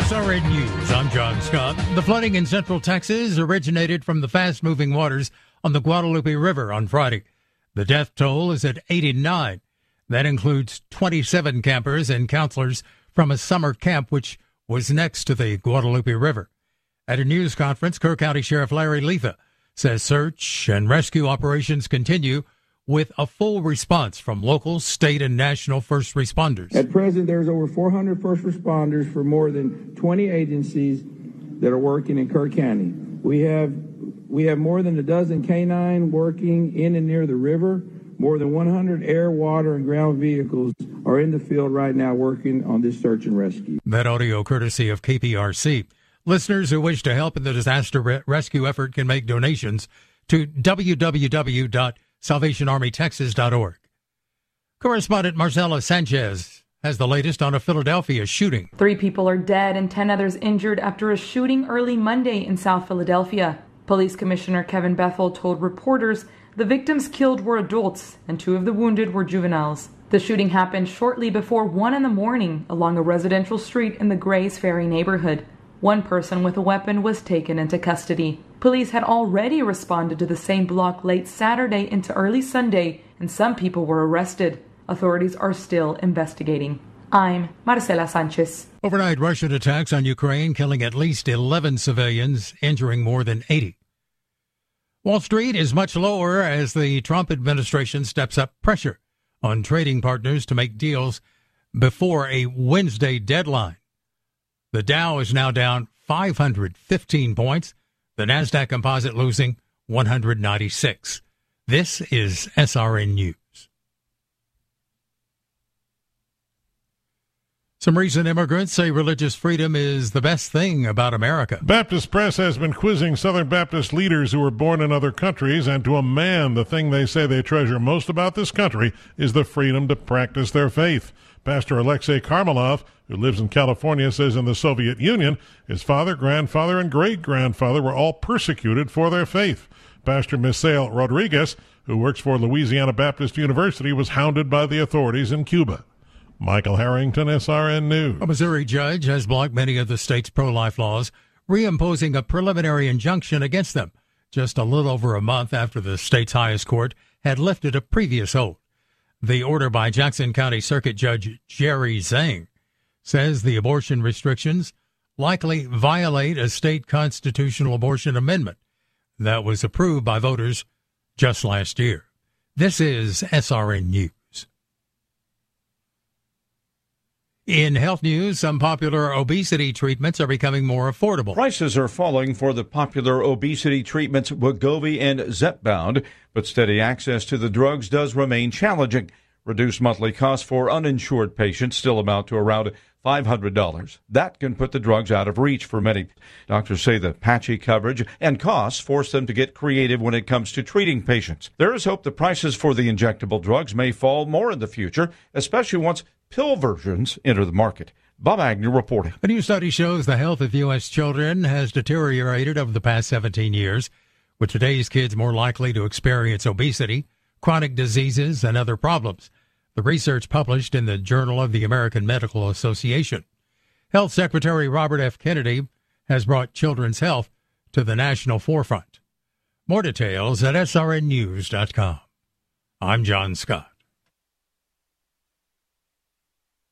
SRN News, I'm John Scott. The flooding in central Texas originated from the fast-moving waters on the Guadalupe River on Friday. The death toll is at 89. That includes 27 campers and counselors from a summer camp which was next to the Guadalupe River. At a news conference, Kerr County Sheriff Larry Letha says search and rescue operations continue with a full response from local, state, and national first responders. At present, there's over 400 first responders for more than 20 agencies that are working in Kerr County. We have more than a dozen K-9 working in and near the river. More than 100 air, water, and ground vehicles are in the field right now working on this search and rescue. That audio courtesy of KPRC. Listeners who wish to help in the disaster rescue effort can make donations to www.salvationarmytexas.org. Correspondent Marcela Sanchez has the latest on a Philadelphia shooting. 3 people are dead and 10 others injured after a shooting early Monday in South Philadelphia. Police Commissioner Kevin Bethel told reporters the victims killed were adults and 2 of the wounded were juveniles. The shooting happened shortly before 1 a.m. along a residential street in the Grays Ferry neighborhood. 1 person with a weapon was taken into custody. Police had already responded to the same block late Saturday into early Sunday, and some people were arrested. Authorities are still investigating. I'm Marcela Sanchez. Overnight Russian attacks on Ukraine killing at least 11 civilians, injuring more than 80. Wall Street is much lower as the Trump administration steps up pressure on trading partners to make deals before a Wednesday deadline. The Dow is now down 515 points. The NASDAQ composite losing 196. This is SRN News. Some recent immigrants say religious freedom is the best thing about America. Baptist Press has been quizzing Southern Baptist leaders who were born in other countries, and to a man, the thing they say they treasure most about this country is the freedom to practice their faith. Pastor Alexei Karmelov, who lives in California, says in the Soviet Union, his father, grandfather, and great-grandfather were all persecuted for their faith. Pastor Misael Rodriguez, who works for Louisiana Baptist University, was hounded by the authorities in Cuba. Michael Harrington, SRN News. A Missouri judge has blocked many of the state's pro-life laws, reimposing a preliminary injunction against them just a little over a month after the state's highest court had lifted a previous hold. The order by Jackson County Circuit Judge Jerry Zhang says the abortion restrictions likely violate a state constitutional abortion amendment that was approved by voters just last year. This is SRN News. In health news, some popular obesity treatments are becoming more affordable. Prices are falling for the popular obesity treatments Wegovy and Zepbound, but steady access to the drugs does remain challenging. Reduced monthly costs for uninsured patients still amount to around $500. That can put the drugs out of reach for many. Doctors say the patchy coverage and costs force them to get creative when it comes to treating patients. There is hope the prices for the injectable drugs may fall more in the future, especially once pill versions enter the market. Bob Agnew reporting. A new study shows the health of U.S. children has deteriorated over the past 17 years, with today's kids more likely to experience obesity, chronic diseases, and other problems. The research published in the Journal of the American Medical Association. Health Secretary Robert F. Kennedy has brought children's health to the national forefront. More details at srnnews.com. I'm John Scott.